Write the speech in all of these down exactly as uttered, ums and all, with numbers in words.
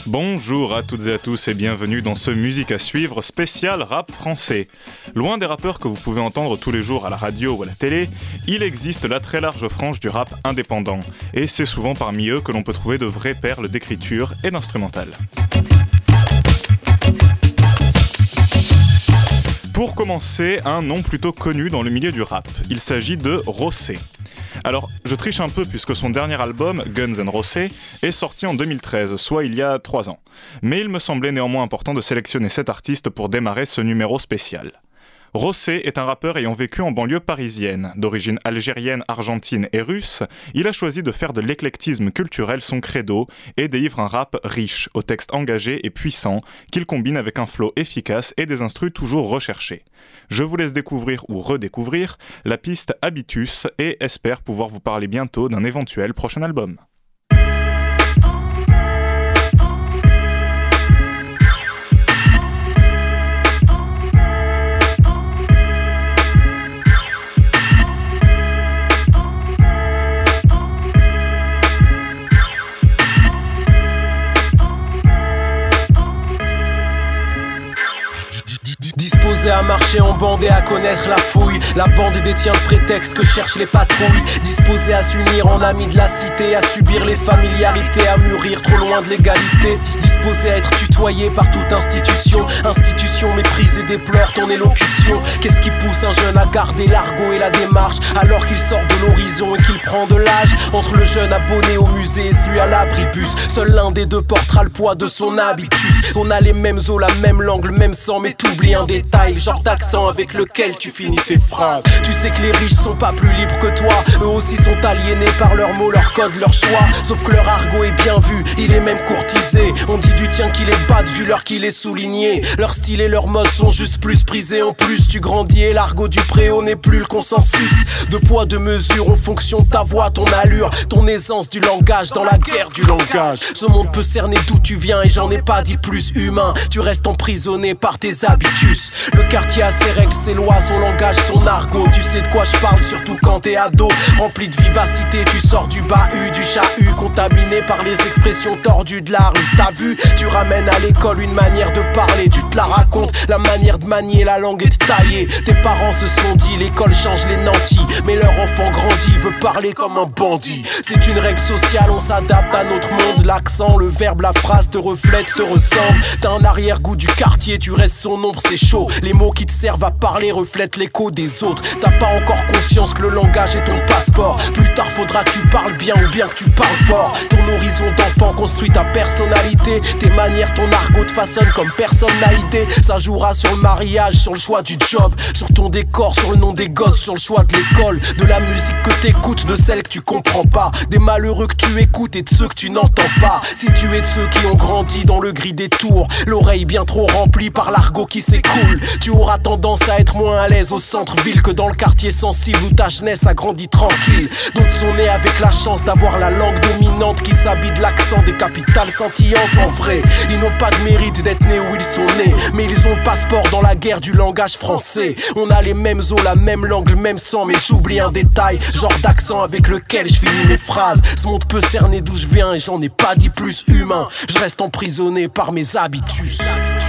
Bonjour à toutes et à tous et bienvenue dans ce Musique à suivre spécial rap français. Loin des rappeurs que vous pouvez entendre tous les jours à la radio ou à la télé, il existe la très large frange du rap indépendant. Et c'est souvent parmi eux que l'on peut trouver de vraies perles d'écriture et d'instrumental. Pour commencer, un nom plutôt connu dans le milieu du rap. Il s'agit de Rossé. Alors, je triche un peu puisque son dernier album, Guns N' Roses, est sorti en deux mille treize, soit il y a trois ans. Mais il me semblait néanmoins important de sélectionner cet artiste pour démarrer ce numéro spécial. Rossé est un rappeur ayant vécu en banlieue parisienne. D'origine algérienne, argentine et russe, il a choisi de faire de l'éclectisme culturel son credo et délivre un rap riche, aux textes engagés et puissants, qu'il combine avec un flow efficace et des instrus toujours recherchés. Je vous laisse découvrir ou redécouvrir la piste Habitus et espère pouvoir vous parler bientôt d'un éventuel prochain album. Disposé à marcher en bande et à connaître la fouille, la bande détient le prétexte que cherchent les patrouilles. Disposé à s'unir en amis de la cité, à subir les familiarités, à mûrir trop loin de l'égalité. Disposé à être tutoyé par toute institution, institution méprise et déplore ton élocution. Qu'est-ce qui pousse un jeune à garder l'argot et la démarche alors qu'il sort de l'horizon et qu'il prend de l'âge? Entre le jeune abonné au musée et celui à l'abribus, seul l'un des deux portera le poids de son habitus. On a les mêmes os, la même langue, le même sang, mais t'oublies un détail, genre d'accent avec lequel tu finis tes phrases. Tu sais que les riches sont pas plus libres que toi, eux aussi sont aliénés par leurs mots, leurs codes, leurs choix. Sauf que leur argot est bien vu, il est même courtisé. On dit du tien qu'il est bad, du leur qu'il est souligné. Leur style et leur mode sont juste plus prisés. En plus tu grandis et l'argot du préau n'est plus le consensus. De poids, de mesure en fonction de ta voix, ton allure, ton aisance du langage dans la guerre du langage. Ce monde peut cerner d'où tu viens et j'en ai pas dit plus humain. Tu restes emprisonné par tes habitus. Le quartier a ses règles, ses lois, son langage, son argot. Tu sais de quoi je parle, surtout quand t'es ado. Rempli de vivacité, tu sors du bahut, du chahut, contaminé par les expressions tordues de la rue. T'as vu, tu ramènes à l'école une manière de parler. Tu te la racontes, la manière de manier la langue et de tailler. Tes parents se sont dit, l'école change les nantis, mais leur enfant grandit, veut parler comme un bandit. C'est une règle sociale, on s'adapte à notre monde. L'accent, le verbe, la phrase te reflète, te ressemble. T'as un arrière-goût du quartier, tu restes son ombre, c'est chaud. Les mots qui te servent à parler reflètent l'écho des autres. T'as pas encore conscience que le langage est ton passeport. Plus tard faudra que tu parles bien ou bien que tu parles fort. Ton horizon d'enfant construit ta personnalité. Tes manières, ton argot te façonne comme personne n'a idée. Ça jouera sur le mariage, sur le choix du job, sur ton décor, sur le nom des gosses, sur le choix de l'école, de la musique que t'écoutes, de celle que tu comprends pas, des malheureux que tu écoutes et de ceux que tu n'entends pas. Si tu es de ceux qui ont grandi dans le gris des tours, l'oreille bien trop remplie par l'argot qui s'écoule, tu auras tendance à être moins à l'aise au centre-ville que dans le quartier sensible où ta jeunesse a grandi tranquille. D'autres sont nés avec la chance d'avoir la langue dominante qui s'habille de l'accent des capitales scintillantes. En vrai, ils n'ont pas de mérite d'être nés où ils sont nés, mais ils ont le passeport dans la guerre du langage français. On a les mêmes os, la même langue, le même sang, mais j'oublie un détail, genre d'accent avec lequel je finis mes phrases. Ce monde peut cerner d'où je viens et j'en ai pas dit plus humain. Je reste emprisonné par mes habitus.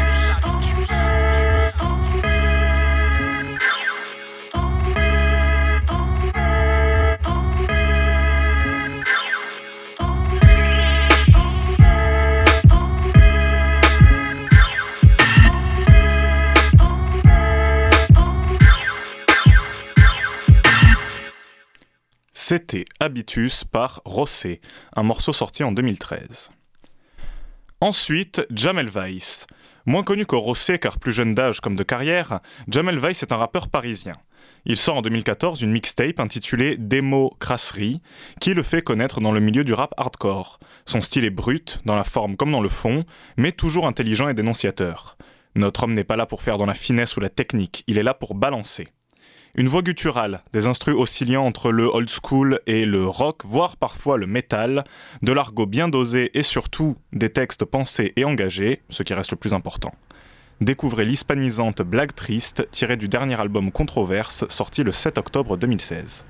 C'était Habitus par Rossé, un morceau sorti en deux mille treize. Ensuite, Jamel Weiss. Moins connu que Rossé car plus jeune d'âge comme de carrière, Jamel Weiss est un rappeur parisien. Il sort en deux mille quatorze une mixtape intitulée Démo Crasserie, qui le fait connaître dans le milieu du rap hardcore. Son style est brut, dans la forme comme dans le fond, mais toujours intelligent et dénonciateur. Notre homme n'est pas là pour faire dans la finesse ou la technique, il est là pour balancer. Une voix gutturale, des instrus oscillant entre le old school et le rock, voire parfois le métal, de l'argot bien dosé et surtout des textes pensés et engagés, ce qui reste le plus important. Découvrez l'hispanisante Blague Triste, tirée du dernier album Controverse, sorti le sept octobre deux mille seize.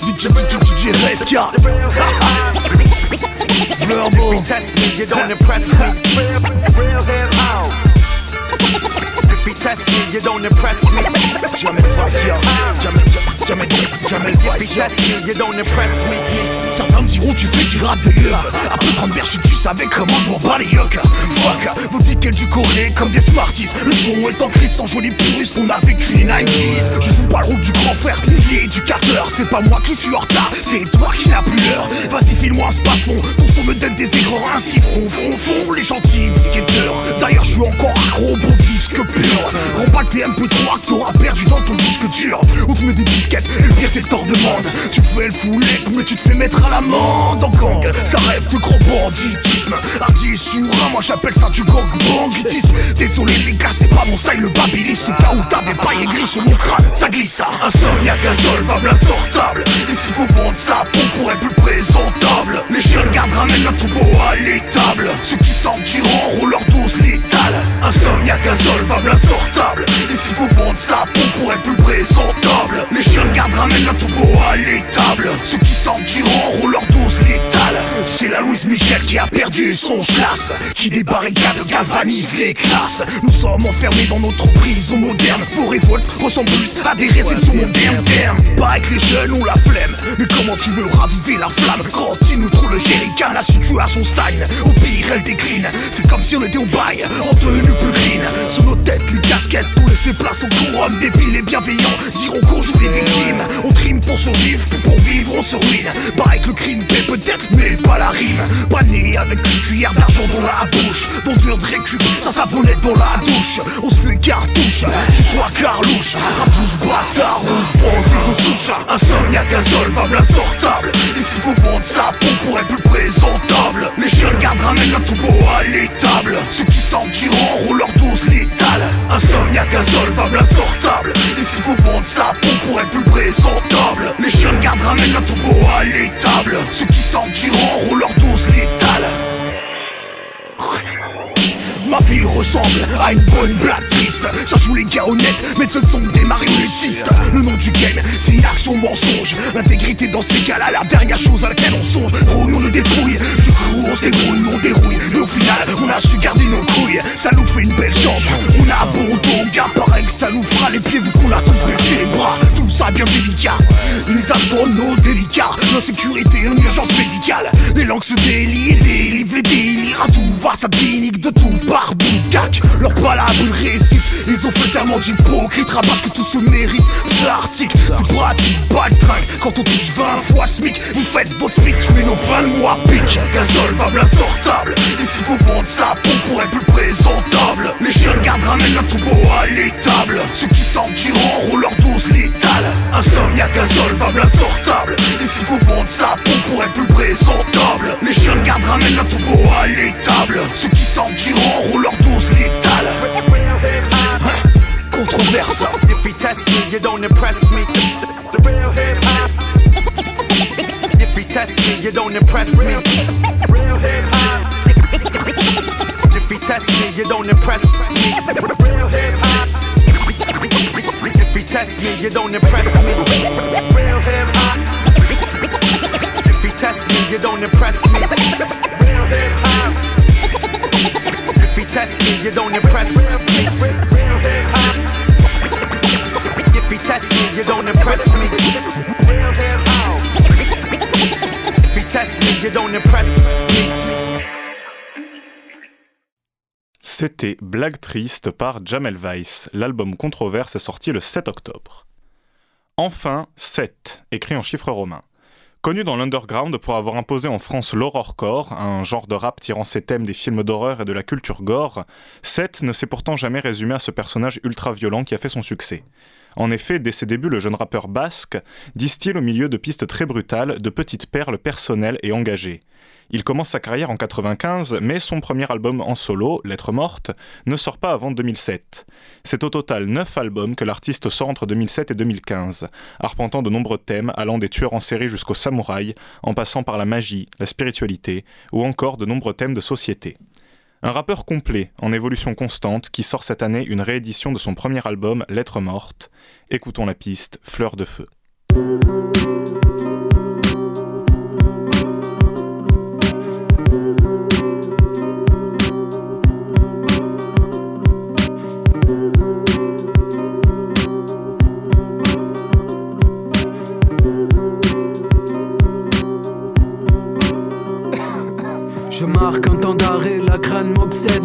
D J D J Reska. Verbo. If you test me, you don't impress me. Real, real hip hop. If you test me, you don't impress me. Jamais face, yo. Jamais, jamais, jamais face. If you test me, you don't impress me. Certains me diront tu fais du rap de gueule. Après trente berges, tu savais comment je m'en bats les yoks. Fuck, vous dites qu'elle du Corée comme des Smarties. Le son est ancré sans joli puriste, on a vécu les nineties. Je joue pas le rôle du grand frère, ni éducateur. C'est pas moi qui suis en retard, c'est toi qui n'as plus l'heure. Vas-y file-moi un space fond, ton son me donne des aigreurs. Ainsi front, front, front, les gentils disquetteurs. D'ailleurs je suis encore accro, bon disque pur. Rends pas le T M P trois que t'auras perdu dans ton disque dur. On te met des disquettes, et le pire c'est que t'en redemandes. Tu fais le foulec, mais tu te fais mettre à l'amende. En gang, ça rêve de gros banditisme. Hardy sur un, moi j'appelle ça du gang banditisme. Désolé les gars, c'est pas mon style, le babilis. C'est pas où t'as des pailles gris sur mon crâne, ça glisse ça. Insomniaque, insolvable, insortable. Et s'il faut vendre ça, pour être plus présentable. Les chiens de garde ramènent un turbo à l'étable. Ceux qui sentent du rang, leur dose létale. Insomniaque, insolvable, insortable. Et s'il faut vendre ça, pour être plus présentable. Les chiens de garde ramènent un turbo à l'étable. Ceux qui sentent du rang, leur dose létale. C'est la Louise Michel qui a perdu son schlass, qui des barricades galvanise les classes. Nous sommes enfermés dans notre prison moderne. Vos révoltes ressemblent plus à des réceptions modernes. Pas avec les jeunes on la flemme, mais comment tu veux raviver la flamme quand il nous trouve le jerrycan, la situation stagne. Au pire elle décline, c'est comme si on était au bail, en tenue plus green. Sur nos têtes les casquettes pour laisser place aux couronnes. Débiles et bienveillants diront qu'on joue les victimes. On trime pour survivre, puis pour vivre on se ruine. Pas avec le crime paie peut-être, mais pas la rime. Pas né avec une cuillère d'argent dans la bouche, dans dur de récup, ça savonnette dans la douche. On se fait cartouche, tu sois carlouche. Rapous bâtard, on France et de souche. Insomniaque, insolvable, insortable. Et s'il faut vendre ça, pour être plus présentable. Les chiens de garde ramènent un turbo à l'étable. Ceux qui sentent du rang, leur dose létale. Insomniaque, insolvable, insortable. Et s'il faut vendre ça, pour être plus présentable. Les chiens de garde ramènent un turbo à l'étable. Ceux qui sentent du rang, leur dose létale. Ma vie ressemble à une bonne blague triste. Ça joue les gars honnêtes, mais ce sont des marionnettistes. Le nom du game, c'est une action mensonge. L'intégrité dans ces cas-là, la dernière chose à laquelle on songe. Rouille, on le dépouille, du coup on se débrouille, on dérouille. Mais au final, on a su garder nos couilles. Ça nous fait une belle jambe. On a bon dos, gars, pareil que ça nous fera les pieds vu qu'on a tous baissé les bras. Tout ça bien délicat, les atomes, nos délicats. L'insécurité, une urgence médicale. Des langues se délient, délivrent les délires. À tout va, ça dénique de tout part. Boucac, leur palabre ils récitent. Ils ont fait serment d'hypocrite, rabattent que tout se mérite. C'est article, c'est pratique, pas le train. Quand on touche vingt fois SMIC, vous faites vos speeches, mais nos fins de mois piquent. Insolvable, insortable. Et s'il faut vendre ça, pour être plus présentable. Les chiens de garde ramènent un turbo à l'étable. Ceux qui sentent du rang, leur dose létale. Insomniaque, insolvable, insortable. Et s'il faut vendre ça, pour être plus présentable. Les chiens de garde ramènent un turbo à l'étable. Ceux qui sentent du rang, leur dose létale. Controverse. If you test me, you don't impress me. The, the real hip hop. If you test me, you don't impress me. Real hip hop. If you test me, you don't impress me. Real hip hop. If you test me, you don't impress me. Real hip hop. If you test me, you don't impress me. Real hip hop. If you test me, you don't impress me. Real hip hop. If you test me, you don't impress me. Real hip hop. If you test me, you don't impress me. C'était Blague Triste par Jamel Weiss. L'album Controverse est sorti le sept octobre. Enfin, sept, écrit en chiffres romains. Connu dans l'underground pour avoir imposé en France l'horrorcore, un genre de rap tirant ses thèmes des films d'horreur et de la culture gore, Seth ne s'est pourtant jamais résumé à ce personnage ultra-violent qui a fait son succès. En effet, dès ses débuts, le jeune rappeur basque distille au milieu de pistes très brutales, de petites perles personnelles et engagées. Il commence sa carrière en quatre-vingt-quinze, mais son premier album en solo, Lettres mortes, ne sort pas avant deux mille sept. C'est au total neuf albums que l'artiste sort entre deux mille sept et deux mille quinze, arpentant de nombreux thèmes allant des tueurs en série jusqu'aux samouraïs, en passant par la magie, la spiritualité, ou encore de nombreux thèmes de société. Un rappeur complet, en évolution constante, qui sort cette année une réédition de son premier album, Lettres mortes. Écoutons la piste Fleur de feu.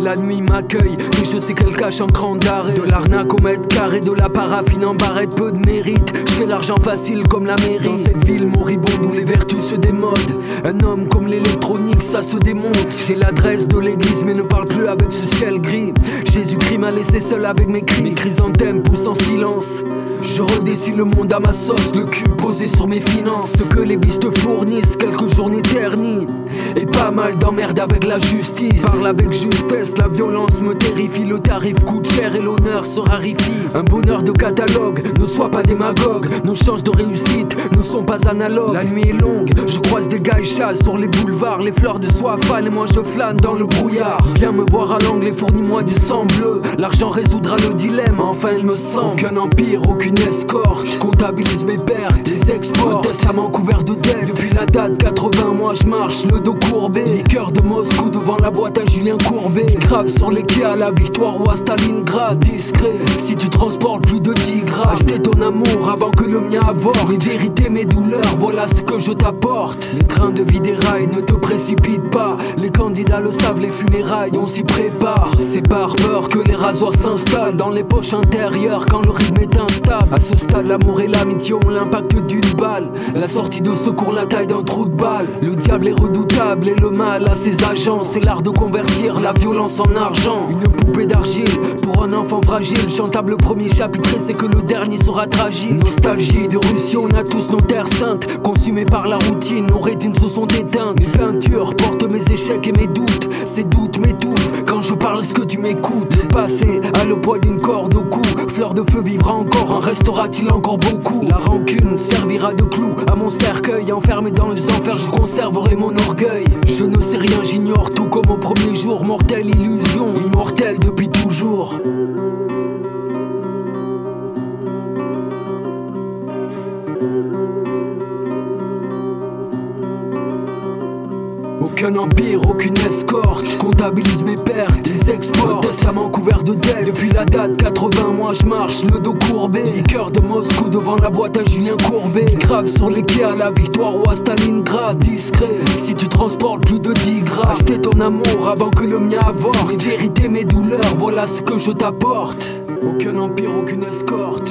la nuit m'accueille, mais je sais qu'elle cache un cran d'arrêt. De l'arnaque au mètre carré, de la paraffine en barrette, peu de mérite. Je fais l'argent facile comme la mairie. Dans cette ville moribonde où les vertus se démodent, un homme comme l'électronique, ça se démonte. J'ai l'adresse de l'église mais ne parle plus avec ce ciel gris. Jésus-Christ m'a laissé seul avec mes cris. Mes chrysanthèmes poussent en silence. Je redessine le monde à ma sauce, le cul posé sur mes finances. Ce que les biches te fournissent, quelques journées ternies. Et pas mal d'emmerde avec la justice. Parle avec justesse, la violence me terrifie. Le tarif coûte cher et l'honneur se raréfie. Un bonheur de catalogue, ne sois pas démagogue. Nos chances de réussite ne sont pas analogues. La nuit est longue, je croise des geishas sur les boulevards. Les fleurs de soie fanent et moi je flâne dans le brouillard. Viens me voir à l'angle et fournis-moi du sang bleu. L'argent résoudra le dilemme, enfin il me semble. Aucun empire, aucune escorte. Je comptabilise mes pertes, les exports. Testament couvert de dettes. Depuis la date quatre-vingts, moi je marche le dos courbé. Les cœurs de Moscou devant la boîte à Julien Courbet. Grave sur les quais à la victoire ou à Stalingrad. Discret, si tu transportes plus de dix grammes. Acheter ton amour avant que le mien avorte. Mes vérités, mes douleurs, voilà ce que je t'apporte. Les trains de vie des rails, ne te précipite pas. Les candidats le savent, les funérailles, on s'y prépare. C'est par peur que les rasoirs s'installent dans les poches intérieures quand le rythme est instable. À ce stade, l'amour et l'amitié ont l'impact d'une balle. La sortie de secours, la taille d'un trou de balle. Le diable est redoutable et le mal a ses agents. C'est l'art de convertir la violence en argent. Une poupée d'argile pour un enfant fragile. Chantable le premier chapitre et c'est que le dernier sera tragique. Nostalgie de Russie, on a tous nos terres saintes. Consumées par la routine, nos rétines se sont éteintes. Mes peintures portent mes échecs et mes doutes. Ces doutes m'étouffent quand je parle, ce que tu m'écoutes. Le passé a le poids d'une corde au cou. Fleur de feu vivra encore, en restera-t-il encore beaucoup? La rancune servira de clou à mon cercueil. Enfermé dans les enfers, je conserverai mon orgueil. Je ne sais rien, j'ignore tout comme au premier jour. Mortelle illusion, immortelle depuis toujours. Aucun empire, aucune escorte. Je comptabilise mes pertes, les exports. Testament couvert de dettes. Depuis la date quatre-vingts, moi je marche le dos courbé. Les cœurs de Moscou devant la boîte à Julien Courbet. Grave sur les quais à la victoire ou à Stalingrad. Discret, si tu transportes plus de dix grammes. Acheter ton amour avant que le mien avorte. Mes vérités, mes douleurs, voilà ce que je t'apporte. Aucun empire, aucune escorte.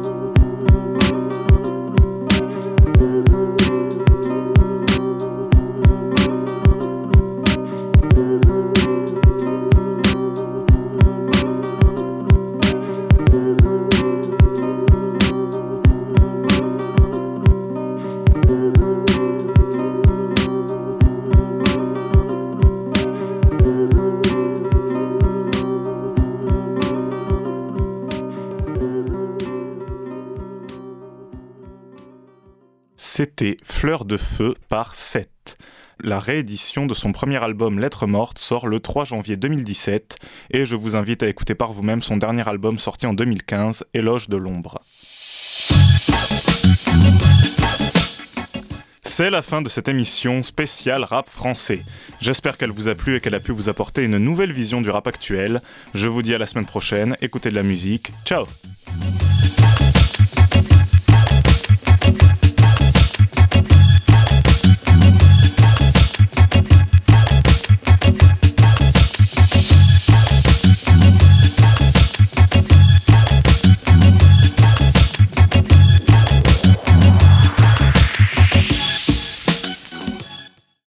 C'était Fleur de Feu par Seth. La réédition de son premier album Lettres mortes sort le trois janvier deux mille dix-sept et je vous invite à écouter par vous-même son dernier album sorti en deux mille quinze, Éloge de l'ombre. C'est la fin de cette émission spéciale rap français. J'espère qu'elle vous a plu et qu'elle a pu vous apporter une nouvelle vision du rap actuel. Je vous dis à la semaine prochaine, écoutez de la musique, ciao!